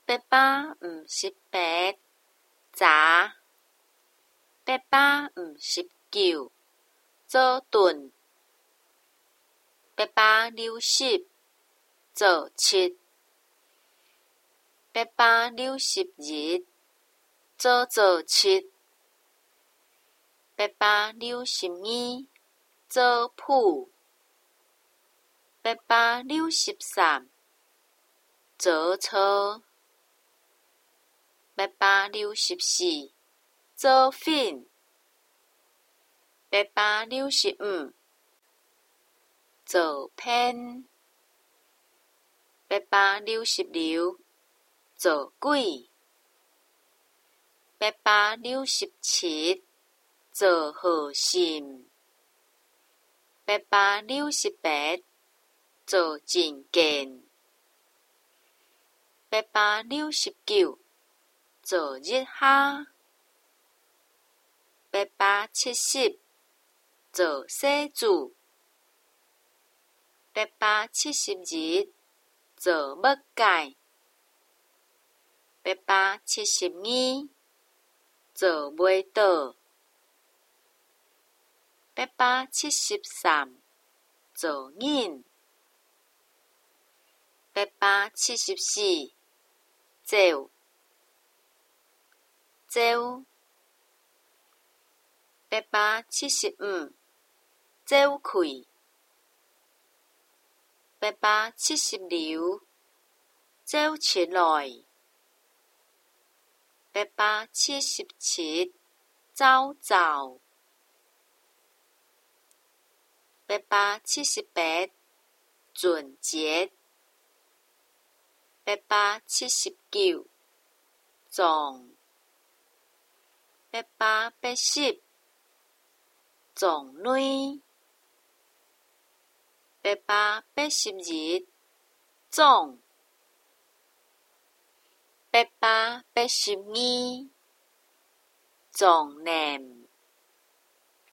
查859做顿860做7 862做7 862做朴863做错864做粉865做偏866做鬼867做好心868做真健869做日下870做小子872做欲界872做袂倒873做忍874走875走开876走出来877走878纯洁879撞880撞卵882撞882撞念